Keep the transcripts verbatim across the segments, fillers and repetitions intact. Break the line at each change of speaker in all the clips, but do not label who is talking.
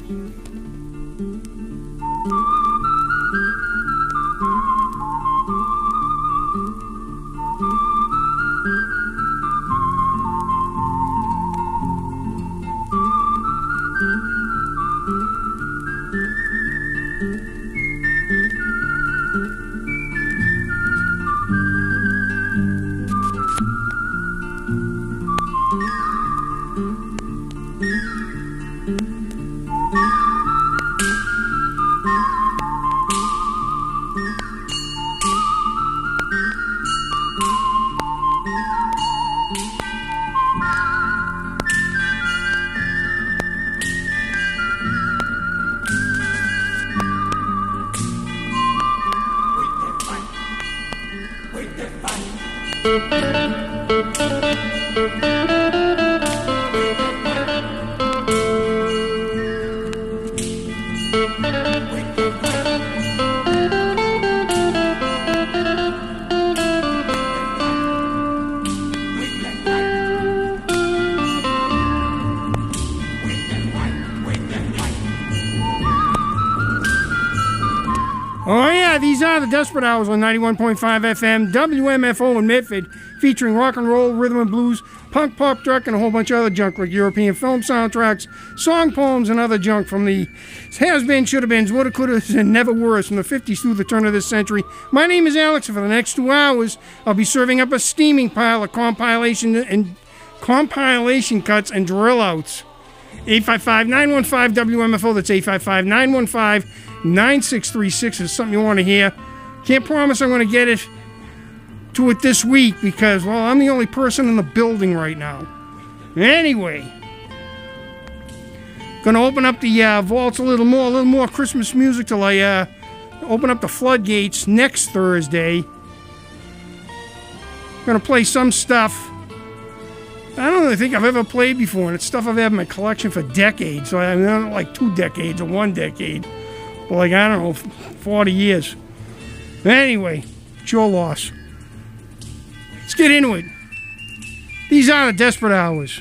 Desperate Hours on ninety-one point five F M, W M F O in Medford, featuring rock and roll, rhythm and blues, punk, pop, truck, and a whole bunch of other junk like European film soundtracks, song poems, and other junk from the has-been, should-have-beens, woulda, coulda, and never were's from the fifties through the turn of this century. My name is Alex, and for the next two hours, I'll be serving up a steaming pile of compilation and compilation cuts and drill outs. eight five five, nine one five, W M F O, that's eight five five, nine one five, nine six three six is something you want to hear. Can't promise I'm going to get it to it this week because, well, I'm the only person in the building right now. Anyway, going to open up the uh, vaults a little more, a little more Christmas music till I uh, open up the floodgates next Thursday. Going to play some stuff I don't really think I've ever played before, and it's stuff I've had in my collection for decades. So I mean, not like two decades or one decade, but like, I don't know, forty years. Anyway, it's your loss. Let's get into it. These are the Desperate Hours.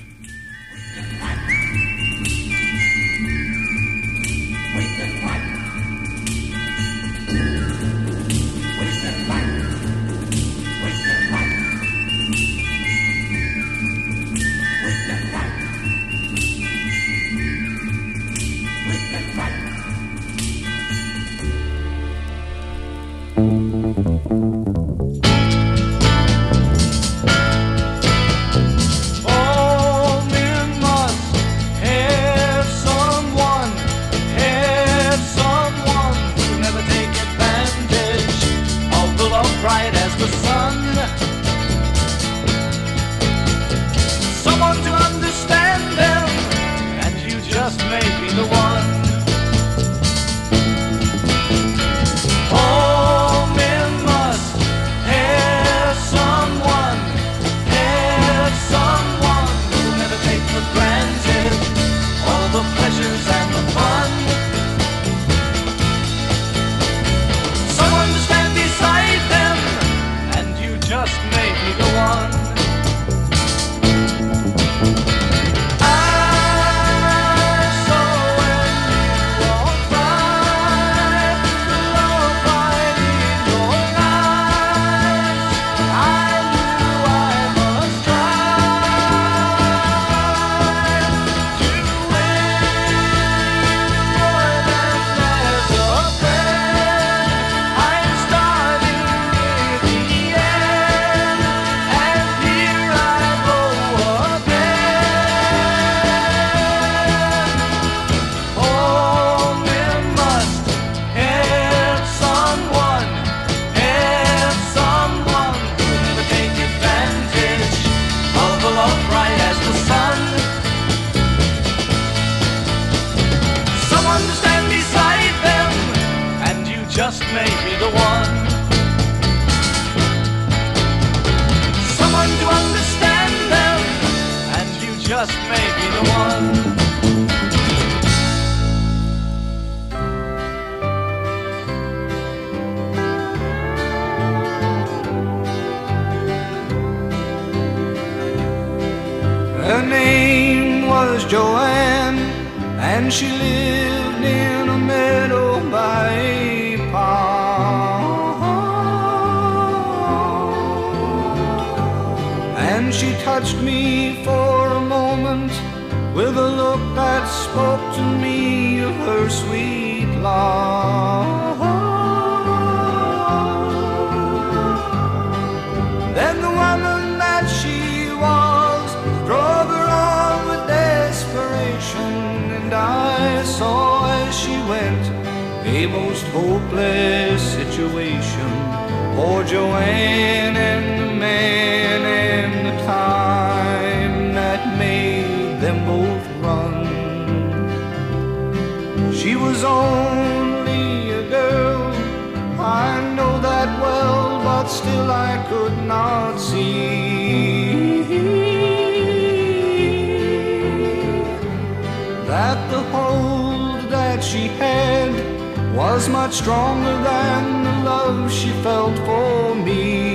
and she lived in a meadow by a pond. And she touched me for a moment with a look that spoke to me of her sweet love. Then the woman that she was drove her on with desperation, and I saw as she went a most hopeless situation for Joanne and the man and the time that made them both run. She was only a girl, I know that well, but still I could not see that the hold that she had was much stronger than the love she felt for me.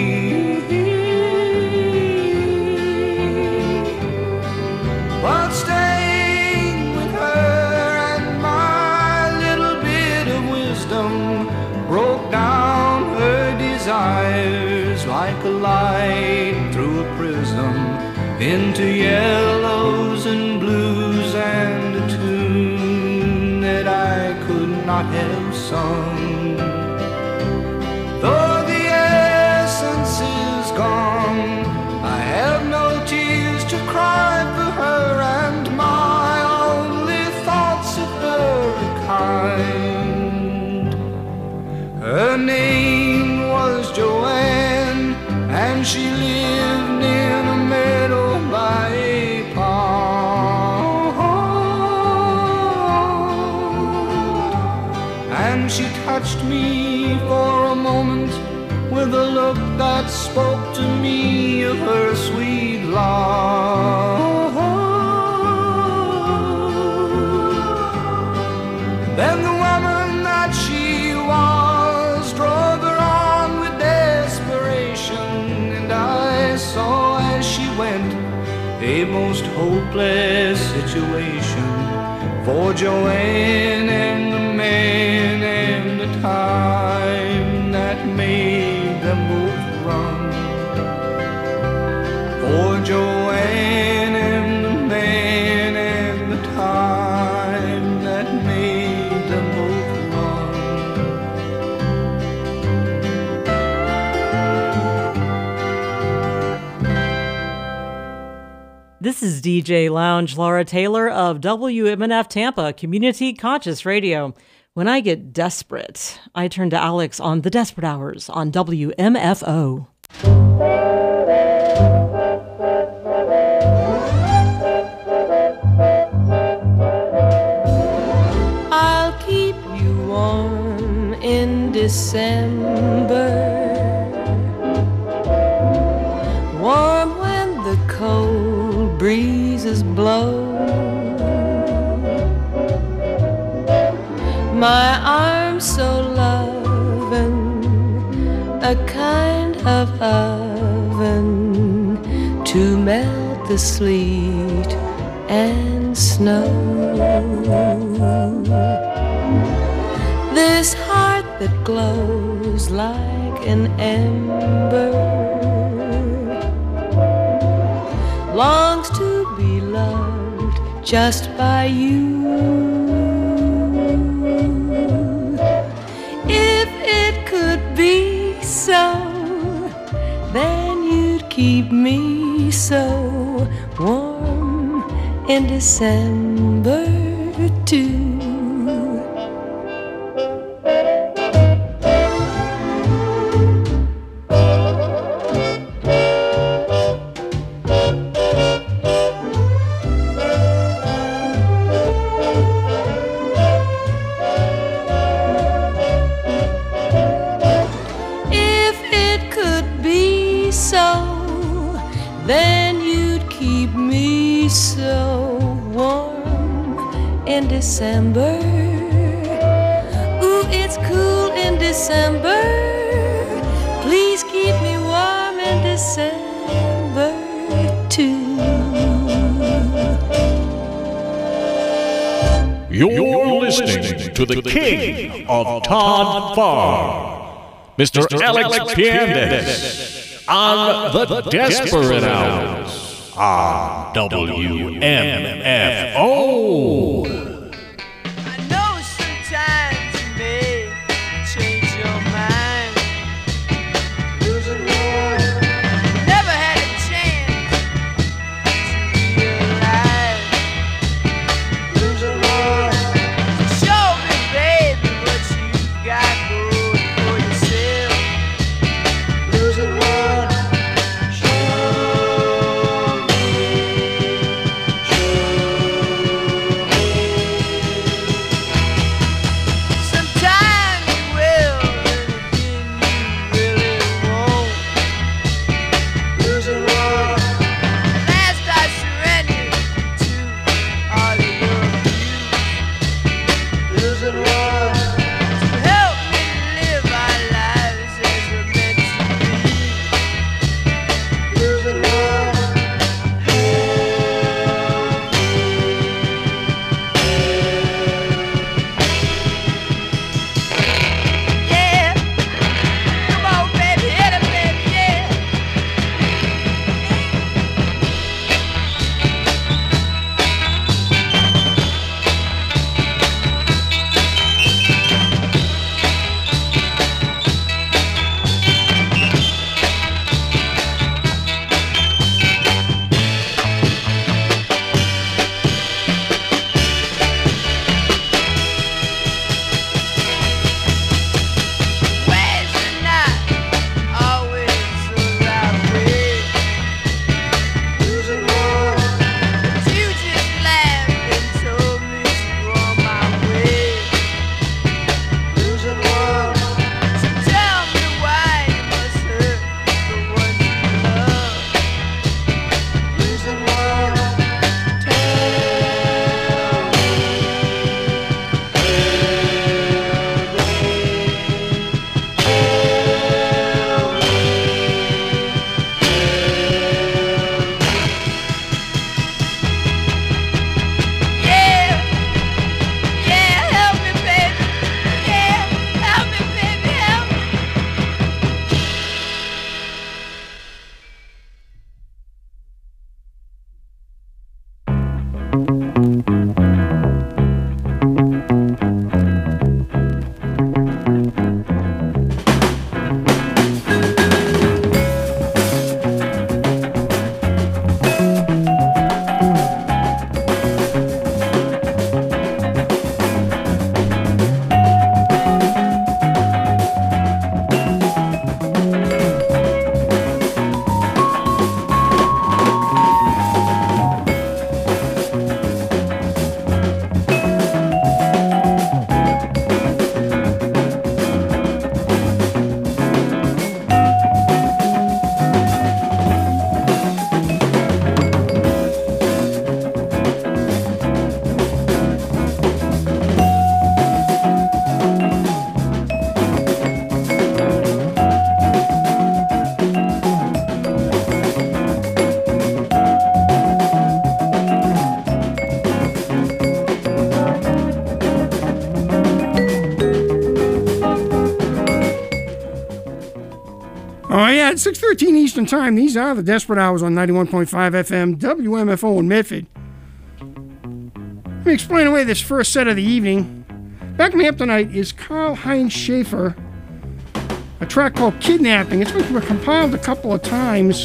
But staying with her and my little bit of wisdom broke down her desires like a light through a prism into yellows and blues and a tune that I could not have sung. Though the essence is gone, I have no tears to cry for her, and my only thoughts of her are kind. Her name was Joanne, and she lived in a meadow by a pond. And she touched me for a moment with a look that spoke to me of her sweet love. Then the woman that she was drove her on with desperation, and I saw as she went a most hopeless situation for Joanne and the man and the time that made them both run. For Joanne and the man and the time that made them both run.
This is D J Lounge Laura Taylor of W M N F Tampa, Community Conscious Radio. When I get desperate, I turn to Alex on The Desperate Hours on W M F O.
I'll keep you warm in December, warm when the cold breezes blow. My arms so loving, a kind of oven to melt the sleet and snow. This heart that glows like an ember longs to be loved just by you. If it could be so, then you'd keep me so warm in December too. December, ooh, it's cool in December. Please keep me warm in December too.
You're listening to the king of Todd Farr, Mister Alex Piandes, on the Desperate Hours on W M F O.
I know sometimes you may change your mind. Losing one, never had a chance to realize. Losing one, so show me, baby, what you got going for yourself. Losing one, show me, show me. Sometimes you will, and again you really won't. Losing one. Last I surrendered to all of your views. Losing one. So help me live our lives as we're meant to be. Losing one. Yeah. Come on, baby, hit it, baby, yeah. Ways are not always the right way. Losing one. But you just laughed and told me to go on my way. Losing one. So tell me why you must hurt the one you love. Losing one. Yeah, yeah, help me, baby. Yeah, help me, baby, help me.
Oh, yeah, at six thirteen Eastern Time, these are the Desperate Hours on ninety-one point five F M, W M F O in Medford. Let me explain away this first set of the evening. Backing me up tonight is Karl-Heinz Schaefer, a track called Kidnapping. It's been compiled a couple of times.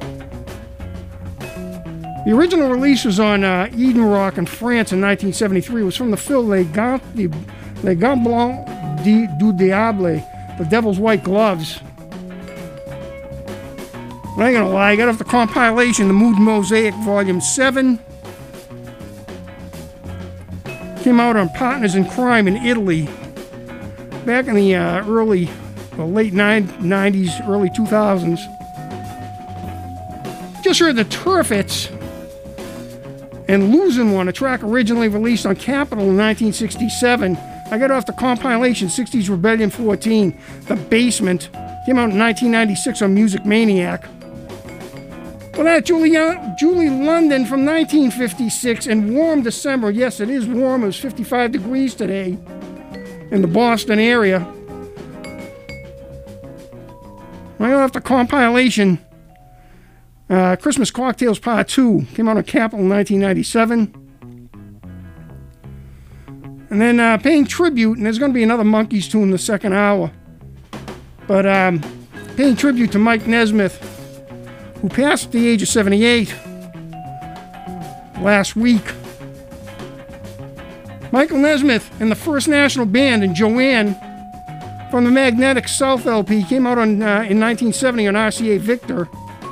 The original release was on uh, Eden Rock in France in nineteen seventy-three. It was from the film Les Gants, Les Gants Blancs du Diable, The Devil's White Gloves. But I ain't gonna lie, I got off the compilation, The Mood Mosaic Volume seven. Came out on Partners in Crime in Italy. Back in the uh, early, well, late nineties, early two thousands. Just heard the Turfits and Losing One, a track originally released on Capitol in nineteen sixty-seven. I got off the compilation, sixties Rebellion fourteen, The Basement. Came out in nineteen ninety-six on Music Maniac. Well, that Julie, Julie London from nineteen fifty-six and Warm December. Yes, it is warm. It was fifty-five degrees today in the Boston area. Right off the compilation, uh, Christmas Cocktails Part two came out on Capitol in nineteen ninety-seven. And then uh, paying tribute, and there's going to be another Monkees tune in the second hour. But um, paying tribute to Mike Nesmith, who passed at the age of seventy-eight last week. Michael Nesmith and the First National Band and Joanne from the Magnetic South L P came out on, uh, in nineteen seventy on R C A Victor.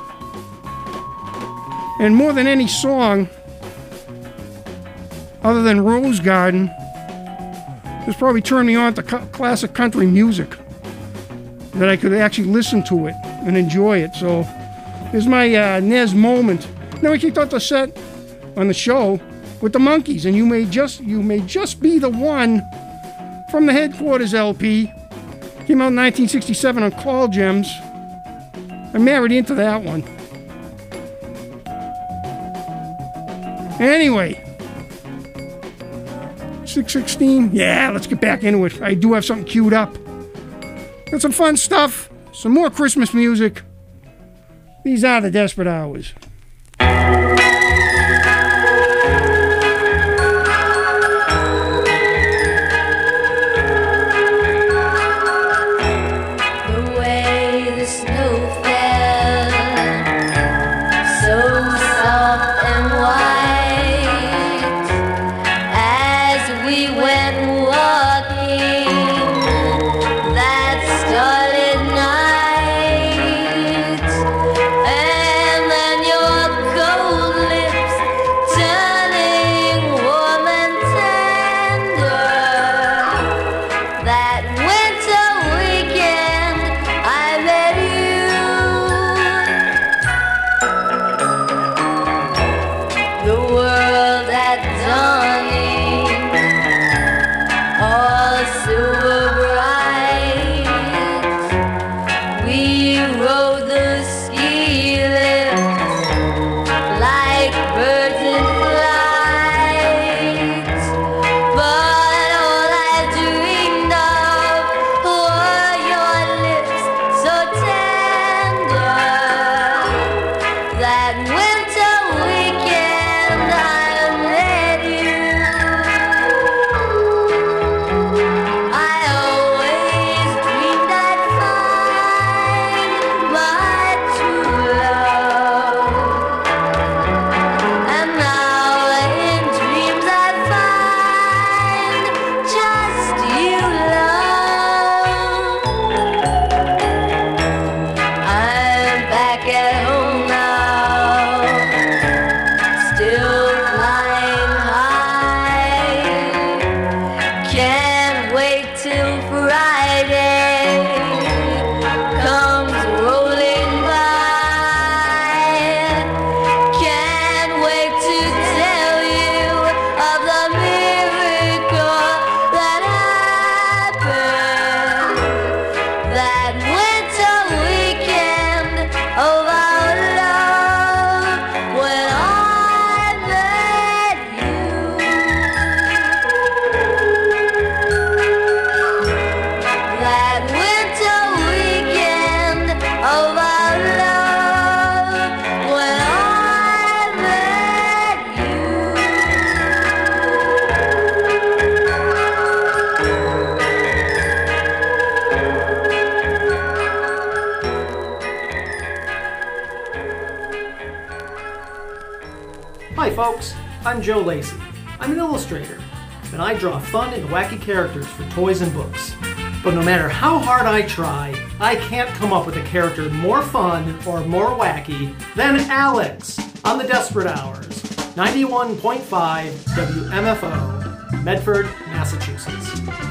And more than any song, other than Rose Garden, this probably turned me on to cu- classic country music, that I could actually listen to it and enjoy it. So here's my uh, Nez moment. Now we kicked off the set on the show with the Monkees, and you may just you may just be the one from the Headquarters L P. Came out in nineteen sixty-seven on Call Gems. I married into that one. Anyway, six sixteen. Yeah, let's get back into it. I do have something queued up. Got some fun stuff, some more Christmas music. These are the Desperate Hours.
I'm Joe Lacey. I'm an illustrator, and I draw fun and wacky characters for toys and books. But no matter how hard I try, I can't come up with a character more fun or more wacky than Alex on the Desperate Hours, ninety-one point five W M F O, Medford, Massachusetts.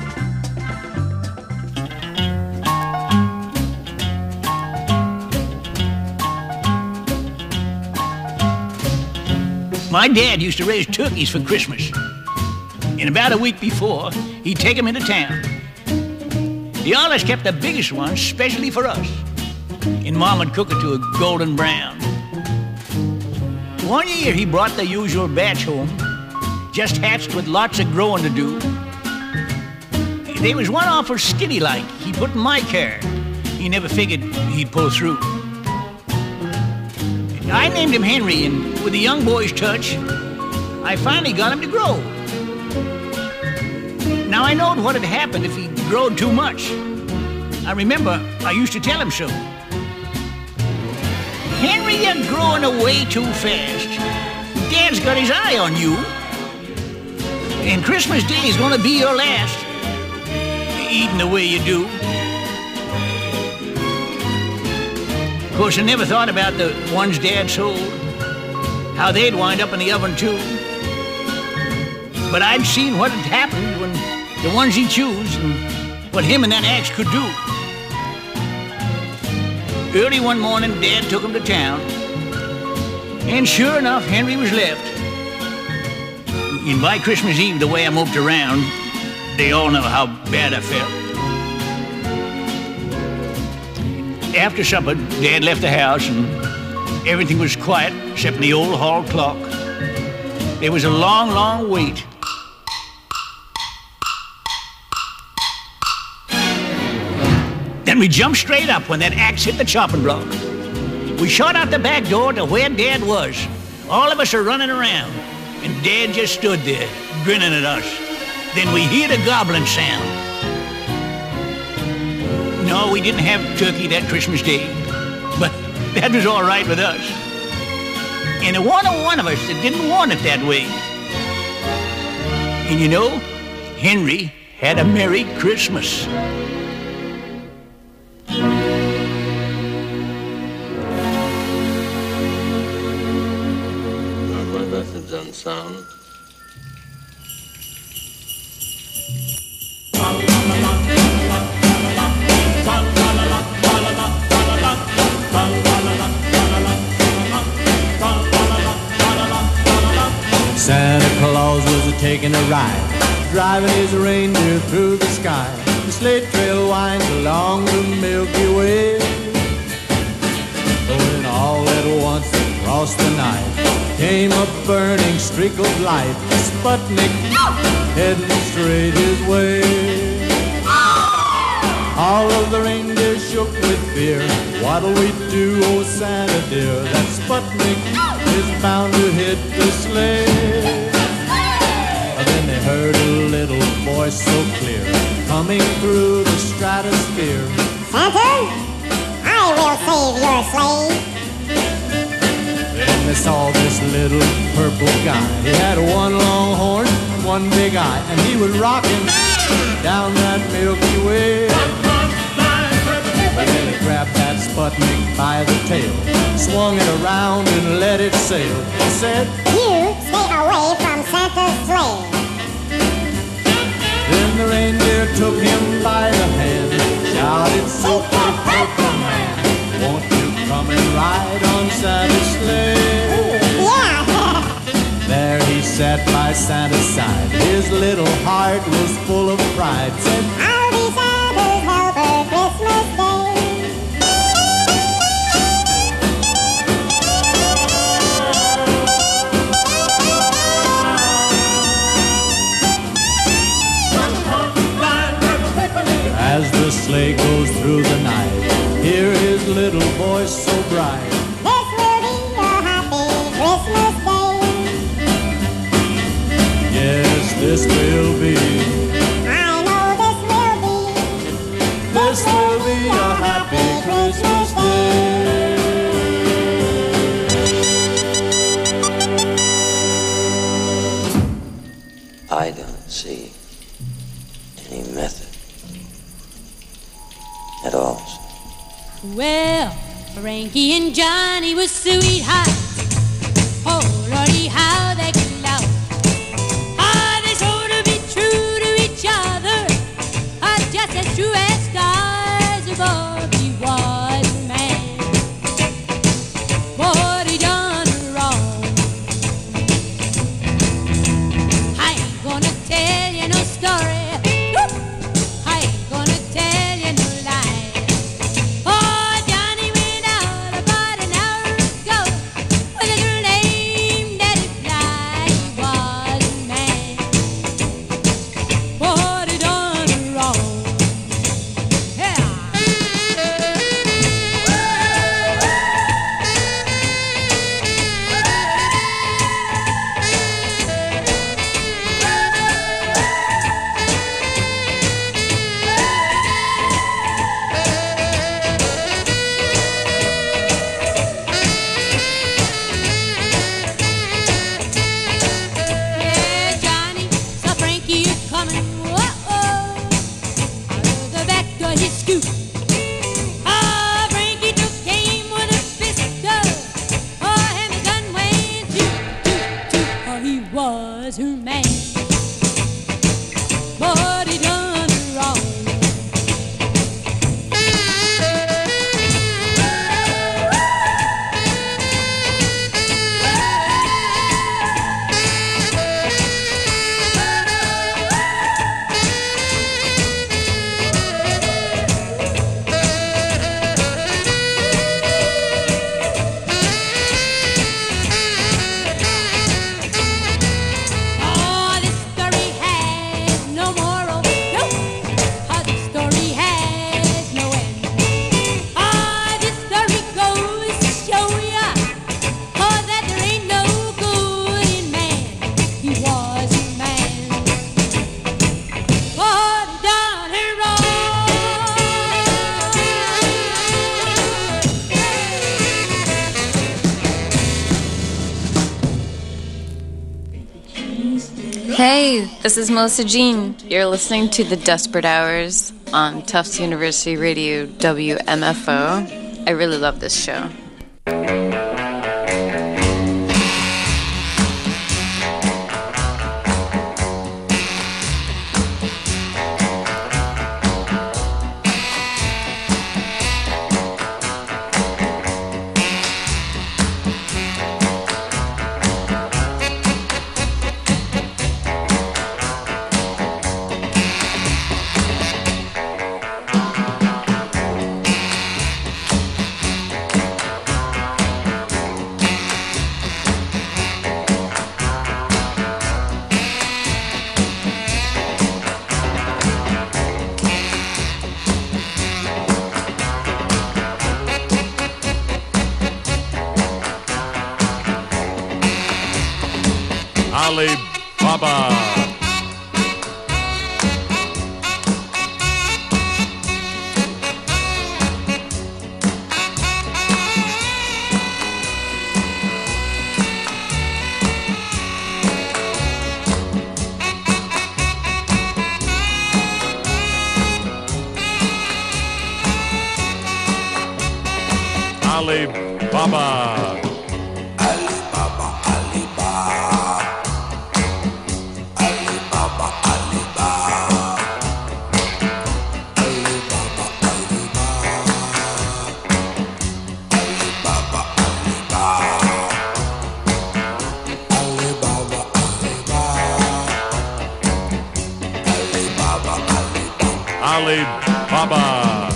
My dad used to raise turkeys for Christmas. And about a week before, he'd take them into town. He always kept the biggest ones specially for us. And Mom would cook it to a golden brown. One year he brought the usual batch home, just hatched with lots of growing to do. There was one awful skinny like he put in my care. He never figured he'd pull through. I named him Henry, and with a young boy's touch, I finally got him to grow. Now I knowed what had happened if he growed too much. I remember I used to tell him so. Henry, you're growing away too fast. Dad's got his eye on you. And Christmas Day is gonna be your last, eating the way you do. Of course, I never thought about the ones Dad sold, how they'd wind up in the oven too. But I'd seen what had happened when the ones he chose and what him and that axe could do. Early one morning, Dad took him to town, and sure enough, Henry was left. And by Christmas Eve, the way I moved around, they all know how bad I felt. After supper, Dad left the house, and everything was quiet except the old hall clock. There was a long, long wait. Then we jumped straight up when that axe hit the chopping block. We shot out the back door to where Dad was. All of us are running around, and Dad just stood there, grinning at us. Then we heard a gobbling sound. No, we didn't have turkey that Christmas Day, but that was all right with us. And there wasn't one of us that didn't want it that way. And you know, Henry had a Merry Christmas.
Sound.
Santa Claus was a-taking a ride, driving his reindeer through the sky. The sleigh trail winds along the Milky Way. When all at once across the night came a burning streak of light, Sputnik heading straight his way. All of the reindeer shook with fear. What'll we do, oh Santa dear? That Sputnik is bound to hit the sleigh. Then they heard a little voice so clear, coming through the stratosphere.
Santa, I will save your sleigh.
Then they saw this little purple guy. He had one long horn and one big eye, and he was rocking down that Milky Way. But then he grabbed that Sputnik by the tail, swung it around and let it sail. He said,
"You stay away from Santa's sleigh."
Then the reindeer took him by the hand, shouted, "Super Purple Man, won't you come and ride on Santa's sleigh?"
Yeah.
There he sat by Santa's side. His little heart was full of pride. Said,
"I'll be Santa's helper Christmas Day." As the sleigh goes through the night, hear his little voice so bright. This will be a happy Christmas Day.
Yes, this will be.
I know this will be.
This will be a happy Christmas Day.
I don't see any method at all.
Well, Frankie and Johnny were sweethearts. Oh, Lordy, how they could love. Ah, they sort of be true to each other. Ah, just as true as stars above. He was a man. What he done wrong. I ain't gonna tell you no story. I ain't gonna tell you no lie. Oh, Johnny went out about an hour ago with a girl named
Hey, this is Melissa Jean. You're listening to The Desperate Hours on Tufts University Radio W M F O. I really love this show.
Baba. Ali Baba. Ali Baba.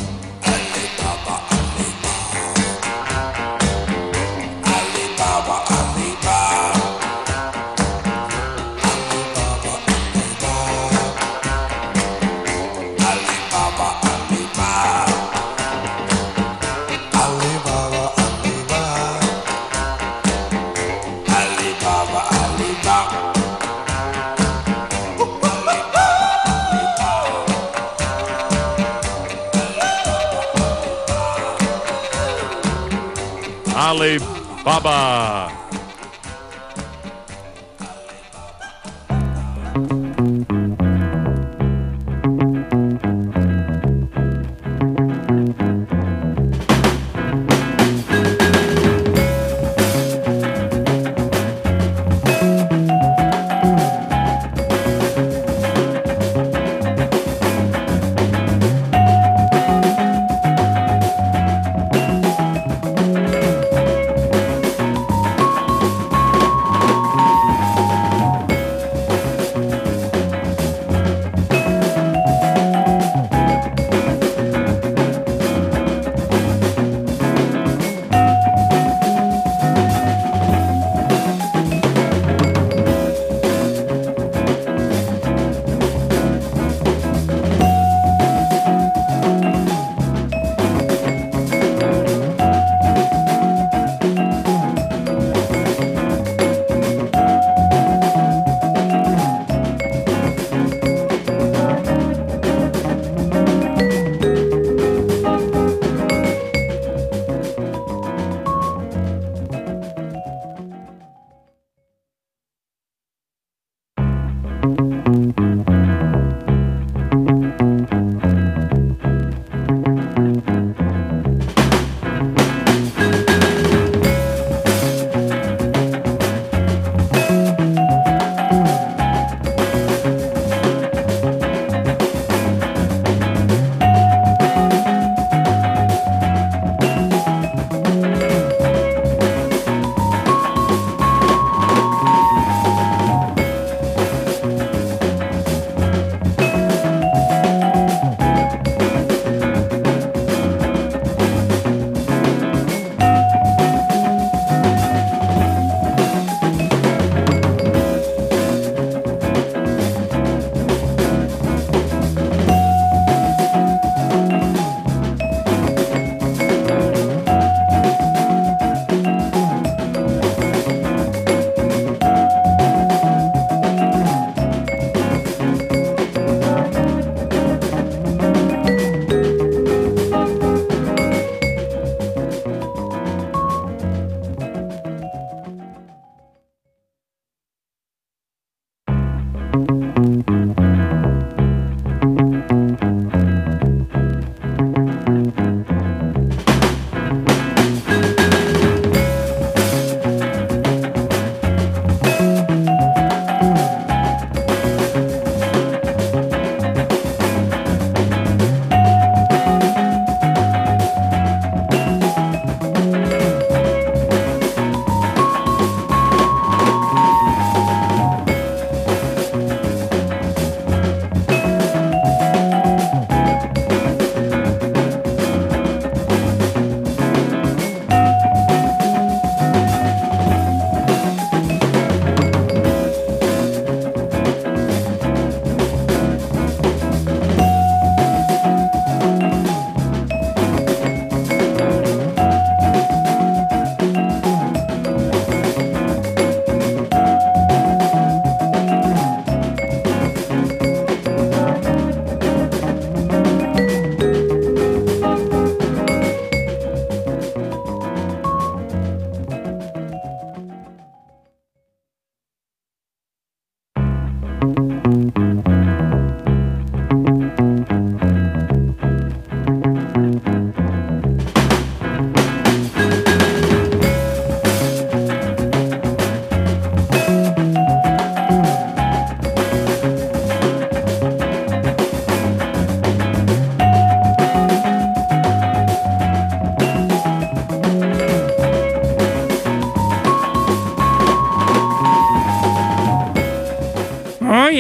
Ali Baba.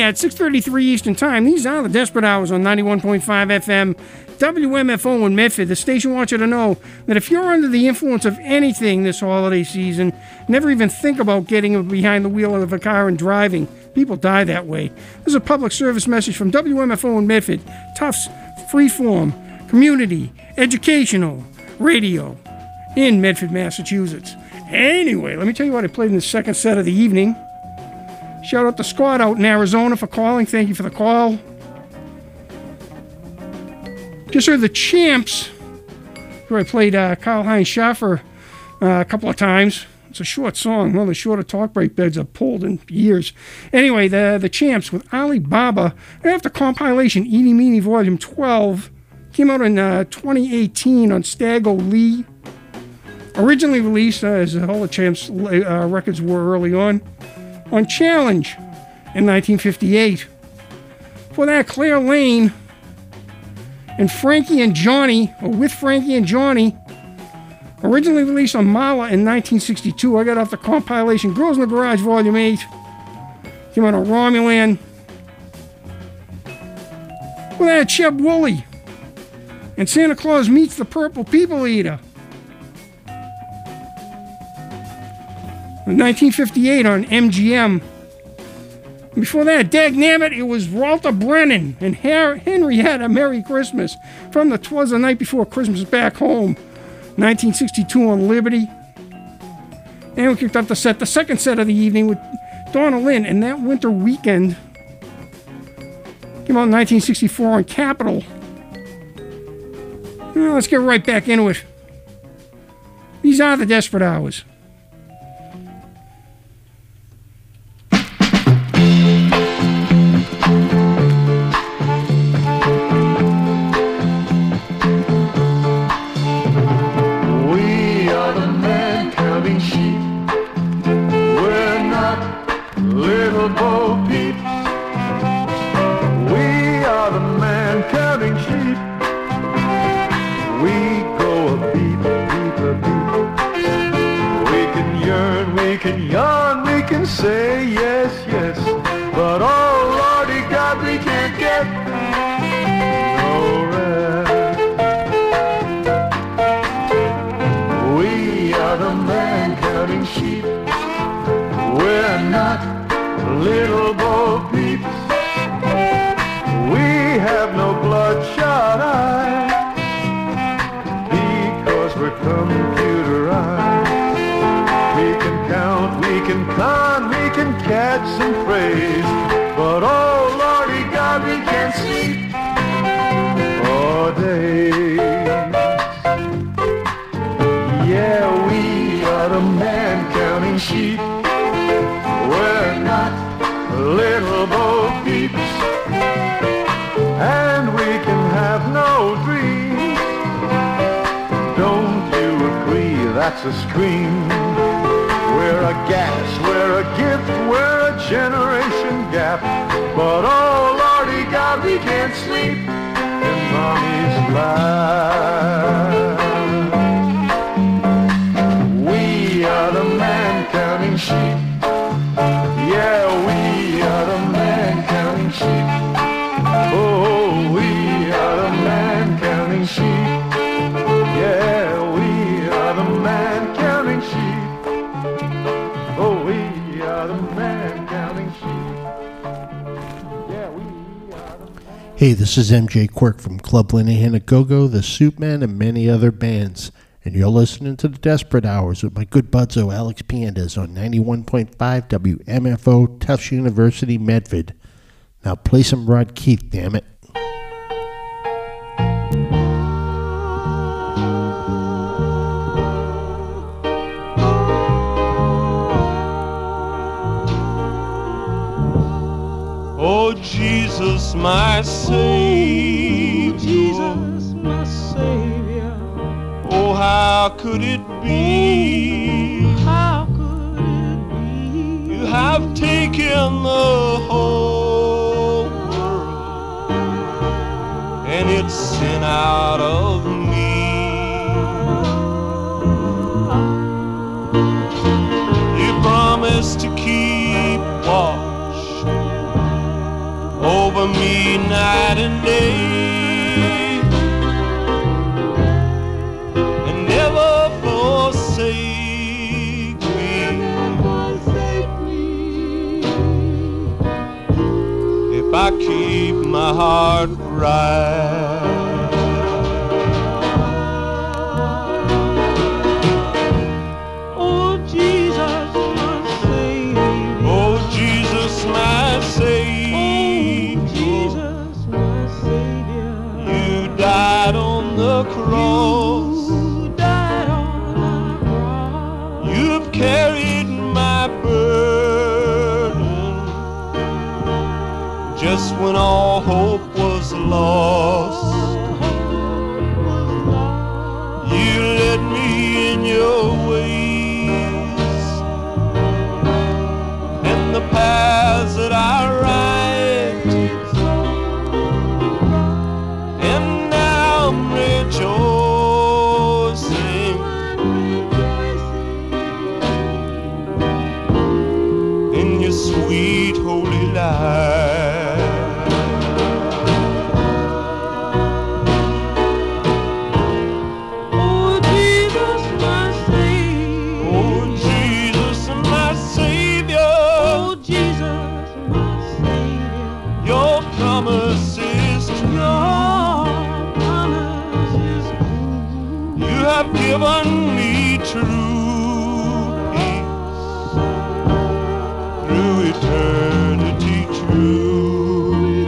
yeah, at six thirty-three Eastern Time, these are the Desperate Hours on ninety-one point five F M, W M F O in Medford. The station wants you to know that if you're under the influence of anything this holiday season, never even think about getting behind the wheel of a car and driving. People die that way. This is a public service message from W M F O in Medford. Tufts, freeform, community, educational, radio in Medford, Massachusetts. Anyway, let me tell you what I played in the second set of the evening. Shout out to Scott out in Arizona for calling. Thank you for the call. Just heard the Champs, where I played uh, Karl-Heinz Schaffer uh, a couple of times. It's a short song, one of the shorter talk break beds I've pulled in years. Anyway, the the Champs with Ali Baba, after compilation Eeny Meeny Volume twelve, came out in uh, twenty eighteen on Staggo Lee. Originally released, uh, as all the Champs uh, records were early on, on Challenge in nineteen fifty-eight. For that, Claire Lane and Frankie and Johnny, or with Frankie and Johnny, originally released on Mala in nineteen sixty-two. I got off the compilation Girls in the Garage Volume eight. Came out on Romulan. For that, Cheb Woolley and Santa Claus Meets the Purple People Eater. In nineteen fifty-eight on M G M. Before that, dagnabbit, it was Walter Brennan and Henry Had a Merry Christmas from the 'Twas the Night Before Christmas Back Home, nineteen sixty-two on Liberty. And we kicked off the set, the second set of the evening with Donna Lynn and That Winter Weekend. Came out in nineteen sixty-four on Capitol. Well, let's get right back into it. These are the Desperate Hours.
Say yes, yes, but oh Lordy God, we can't get no rest. We are the man counting sheep. We're not little Bo Peeps. We have no bloodshot eyes because we're computerized. We can count, we can con, we can catch some praise, but oh Lordy God, we can't sleep for days. Yeah, we are the man counting sheep. We're not little Bo Peeps, and we can have no dreams. Don't you agree that's a scream? We're a gas, we're a gift, we're a generation gap. But oh Lordy God, we can't sleep in mommy's lap. We are the man counting sheep. Yeah, we are the man counting sheep. Oh, we are the man counting sheep. Yeah, we are the man counting sheep. Oh, we are the man counting sheep. Yeah, we are the man.
Hey, this is M J Quirk from Club Linehan at Go-Go, the Soup Man, and many other bands. And you're listening to the Desperate Hours with my good budzo Alex Pandas on ninety-one point five W M F O, Tufts University, Medford. Now play some Rod Keith, damn it.
Oh, Jesus, my Savior. Jesus, my Savior. Oh, how could it be? How could it be? You have taken the whole world and it's sin out of me. You promised to keep watch my heart right.
Oh, Jesus, my Savior.
Oh, Jesus, my Savior.
Oh, Jesus, my Savior.
You died on the cross.
You died on the cross.
You've carried my burden just when all hope was lost. You led me in your ways and the paths that I ride, and now I'm rejoicing in your sweet holy light.
Oh, Jesus, my Savior.
Oh, Jesus, my Savior.
Oh, Jesus, my Savior.
Your promise is true.
Your promise is true.
You have given me true peace through eternity true.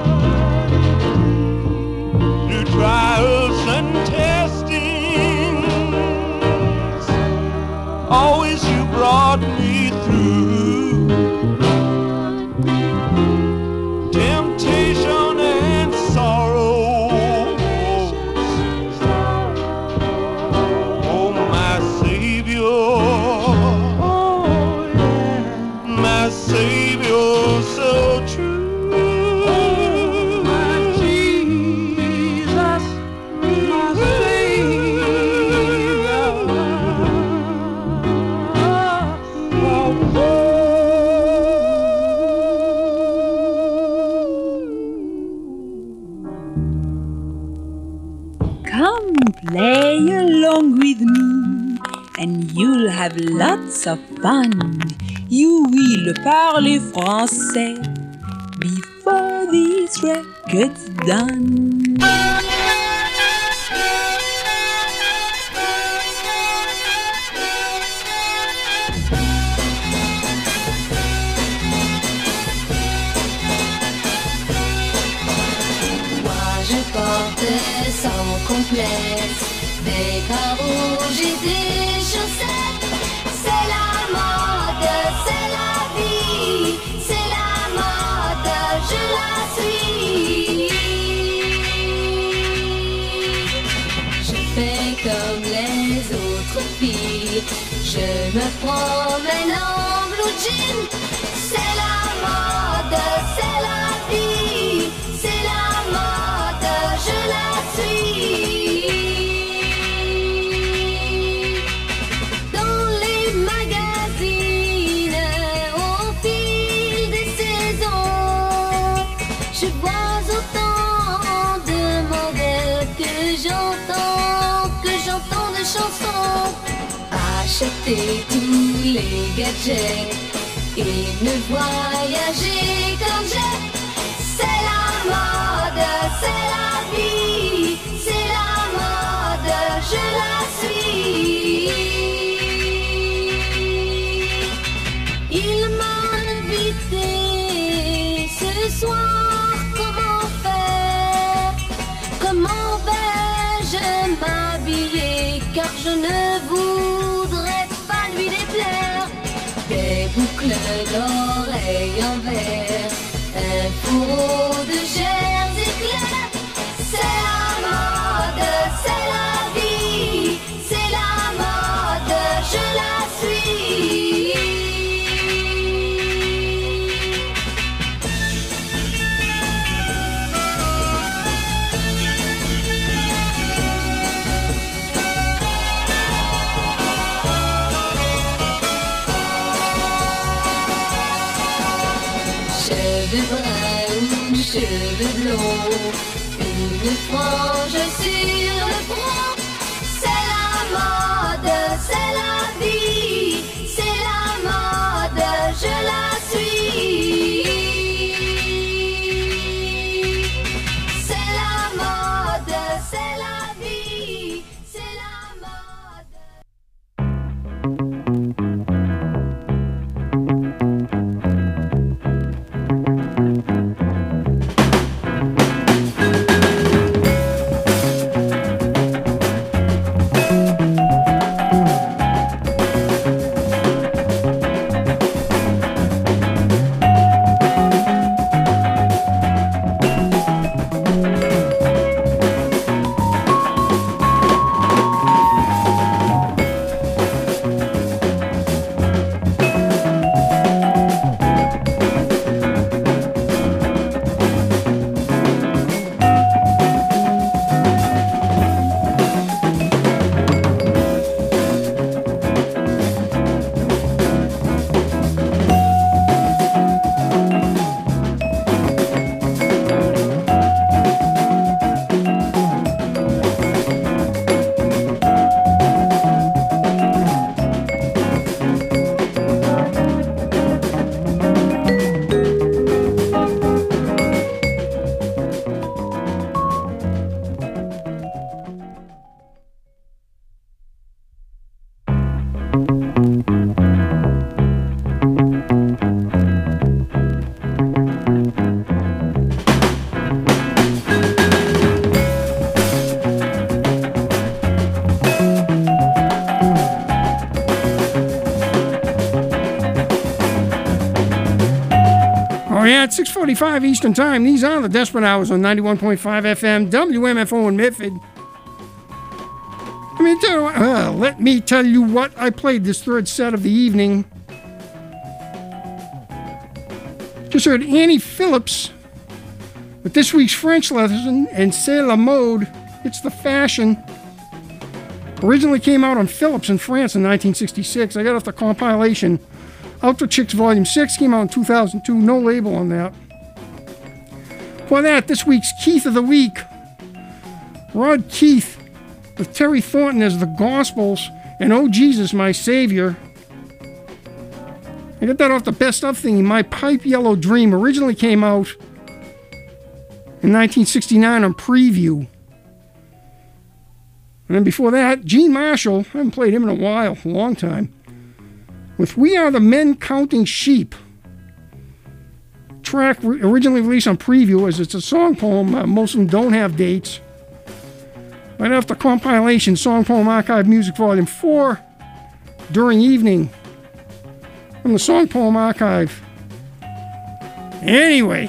Through trials and testings, always you brought me through. Temptation and sorrow, oh my Savior, my Savior so true.
My Jesus, my
Come play along with me, and you'll have lots of fun. You will parler français before this record's done.
Moi je porte sans complexe des carreaux et des chaussettes. C'est la mode, c'est la vie, c'est la mode, je la suis. Je fais comme les autres filles, je me promène en blue jean. C'est la mode, c'est la vie, c'est la mode, je la suis. Dans les magazines, au fil des saisons, je vois autant de modèles que j'entends, que j'entends de chansons. Acheter tous les gadgets et ne voyager comme j'ai. C'est la mode, c'est la vie, c'est la mode, je la suis. Il m'a invité ce soir, comment faire? Comment vais-je m'habiller? Car je ne voudrais pas lui déplaire. Des boucles d'oreilles en verre, un fourreau de chairs éclairs. C'est la mode, c'est la vie, c'est la mode, je la suis. Cheveux bruns ou cheveux blonds, une frange sur le front. C'est la mode, c'est la vie, c'est la mode, je la suis.
six forty-five Eastern Time. These are the Desperate Hours on ninety-one point five F M, W M F O in Medford. Let me tell you, uh, let me tell you what I played this third set of the evening. Just heard Annie Phillips with this week's French lesson and C'est la mode. It's the fashion. Originally came out on Philips in France in nineteen sixty-six. I got off the compilation Ultra Chicks Volume six, came out in two thousand two. No label on that. For that, this week's Keith of the Week. Rod Keith with Terry Thornton as the Gospels and Oh Jesus, My Savior. I got that off the best of thingy, My Pipe Yellow Dream. Originally came out in nineteen sixty-nine on Preview. And then before that, Gene Marshall. I haven't played him in a while, a long time. With We Are the Men Counting Sheep. Track re- originally released on Preview as it's a song poem. Uh, most of them don't have dates. Right after compilation, Song Poem Archive Music Volume four, During Evening, from the Song Poem Archive. Anyway,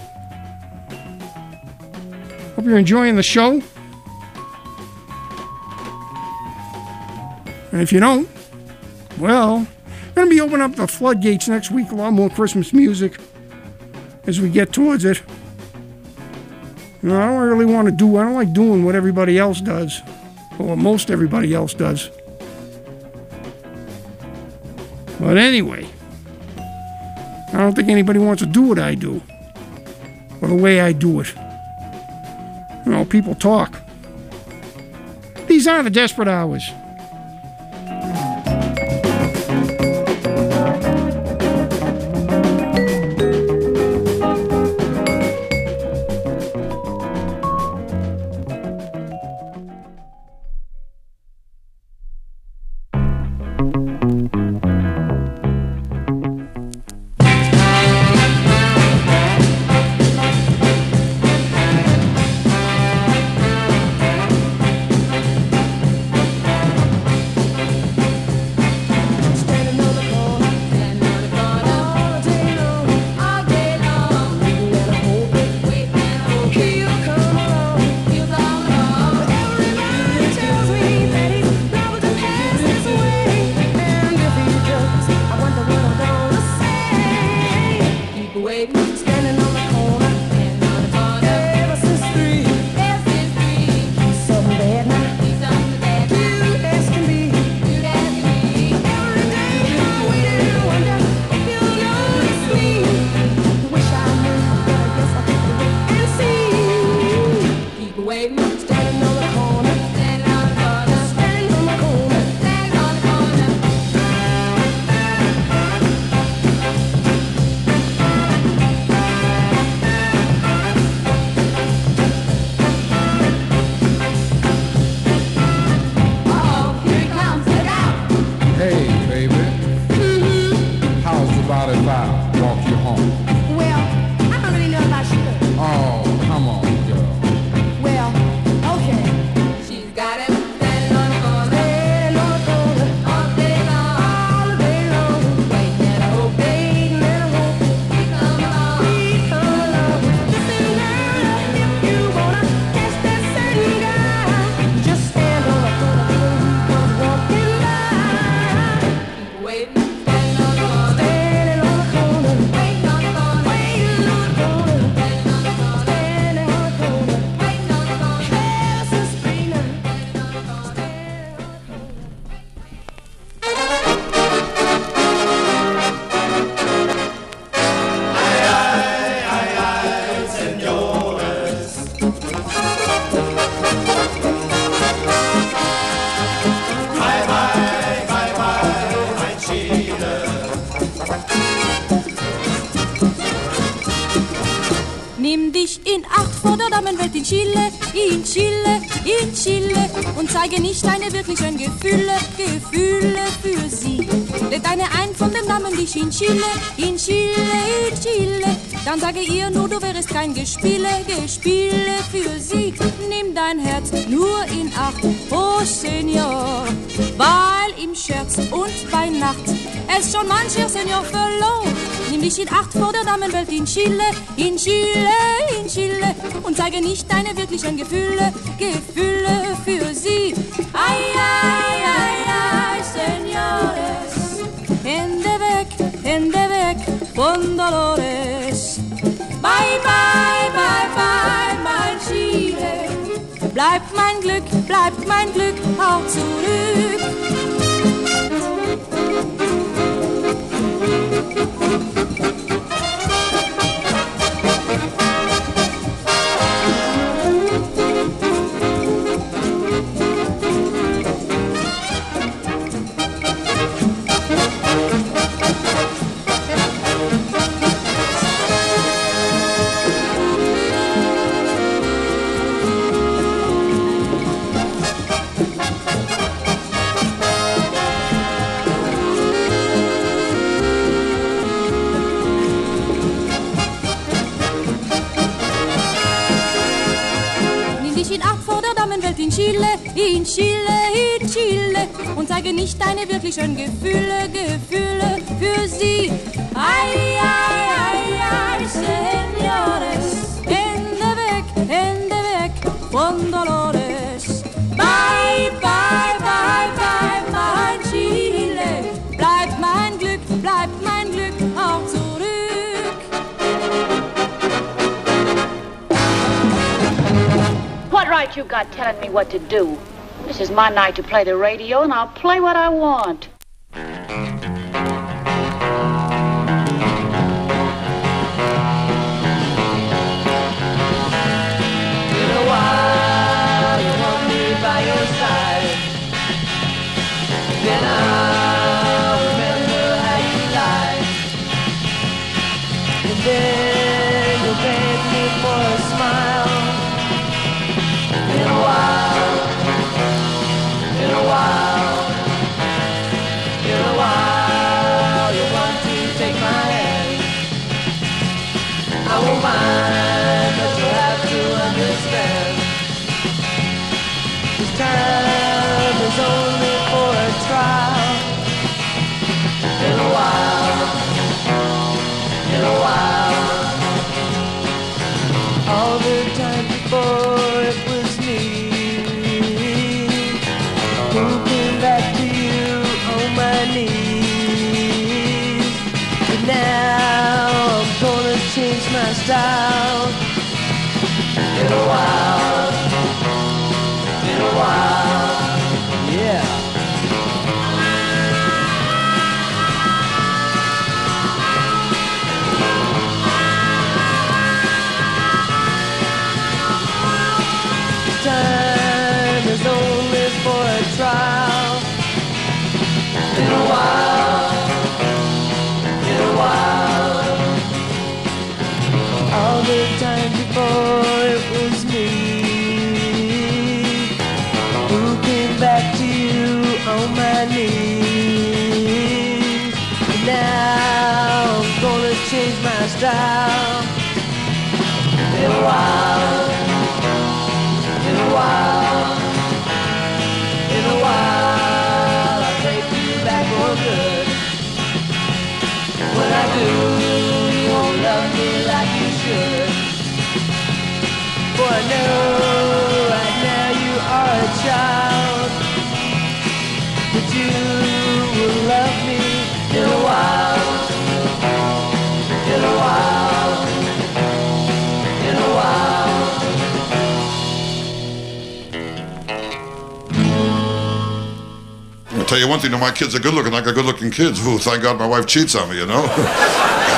hope you're enjoying the show. And if you don't, well, I'm going to be opening up the floodgates next week. A lot more Christmas music as we get towards it. You know, I don't really want to do, I don't like doing what everybody else does, or what most everybody else does. But anyway, I don't think anybody wants to do what I do, or the way I do it. You know, people talk. These are the Desperate Hours.
Damenwelt in Chile, in Chile, in Chile und zeige nicht deine wirklichen Gefühle, Gefühle für sie. Lädt eine ein von den Damen dich in Chile, in Chile, in Chile, dann sage ihr nur, du wärst kein Gespiele, Gespiele für sie. Nimm dein Herz nur in Acht, oh Senior, weil im Scherz und bei Nacht es schon mancher Senior verloren. Nimm dich in Acht vor der Damenwelt in Chile, in Chile, in Chile und zeige nicht deine wirklichen Gefühle, Gefühle für sie. Ay, ay, ay, ay, Senores, Hände weg, Hände weg von Dolores. Bye, bye, bye, bye, mein Chile. Bleibt mein Glück, bleibt mein Glück auch zurück. In Chile, in Chile, in Chile und zeige nicht deine wirklichen Gefühle, Gefühle für sie. Ay, ay, ay, ay, Senores, Hände weg, Hände weg von Dolores. Bye, bye, bye, bye, mein Chile. Bleibt mein Glück, bleibt mein Glück auch zurück.
What right you got telling me what to do? This is my night to play the radio, and I'll play what I want.
In a while, you want me by your side. Then I'll remember how you lied. And then you'll beg me for a smile. In a while, in a while, in a while, you want to take my hand. I won't mind, but you'll have to understand. This time is only for a trial. In a while, in a while, all the time before it was moving back to you on my knees. But now I'm gonna change my style. In a while, in a while, yeah. Time is only for a trial. In a while, in a while, all the time before it was me who came back to you on my knees. And now I'm gonna change my style. In a while, in a while, in a while, I'll take you back for good. When I do, you won't love me like you should. For I know right now you are a child, but you will love me in a while, in a while, in a while.
I'll tell you one thing, you know, my kids are good looking. I got good looking kids. Ooh, thank God my wife cheats on me, you know?